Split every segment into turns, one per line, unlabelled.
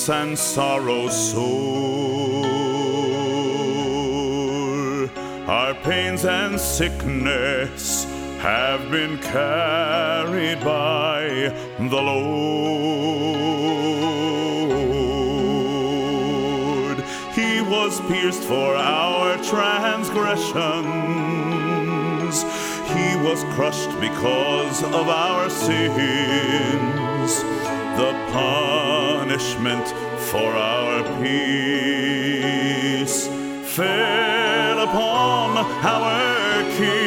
griefs and sorrows sore, our pains and sickness have been carried by the Lord. He was pierced for our transgressions. He was crushed because of our sins. The punishment for our peace fell upon our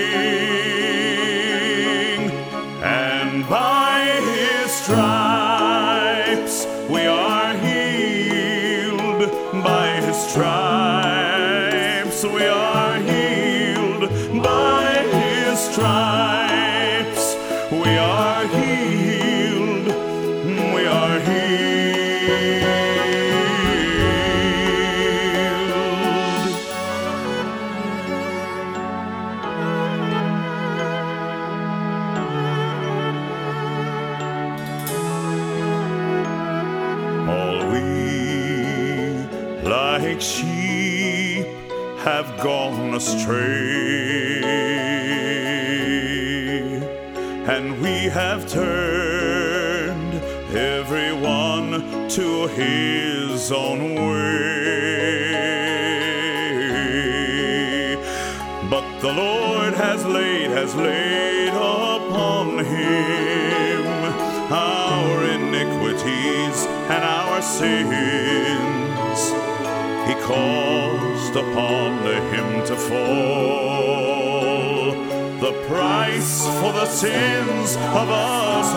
King, and by his stripes we are healed. By his stripes we are healed. By his stripes we are healed. We are healed. All we like sheep have gone astray, and we have turned everyone to his own way. But the Lord has laid upon him our iniquities and our sins. He caused upon him to fall the price for the sins of us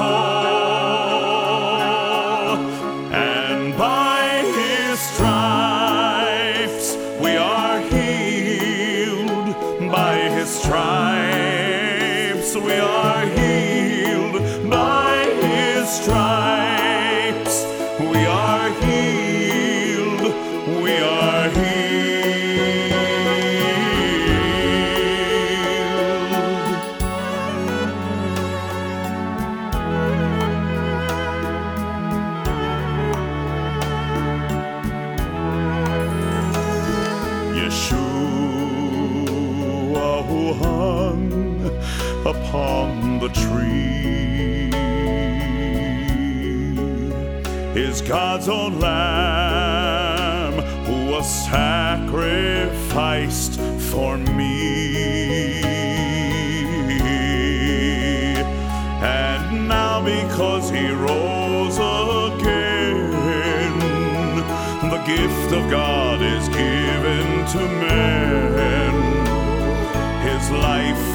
all. And by his stripes we are healed. By his stripes we are healed. By his stripes we are healed. We are healed. Yeshua, who hung upon the tree, is God's own Lamb who was sacrificed for me. And now because he rose again, the gift of God is given to men, his life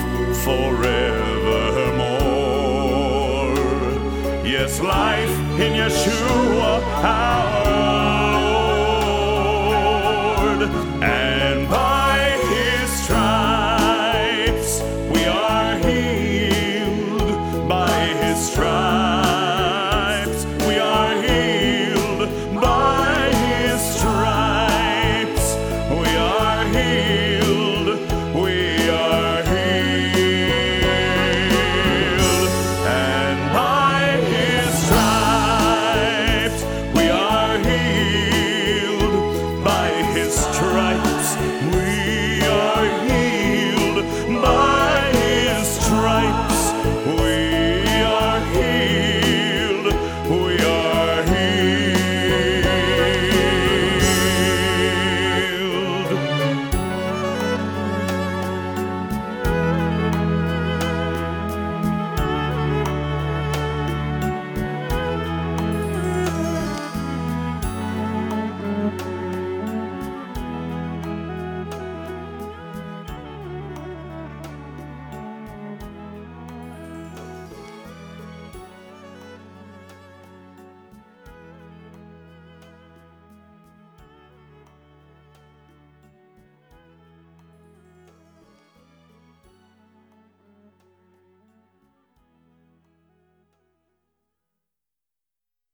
forevermore. Yes, life in Yeshua, our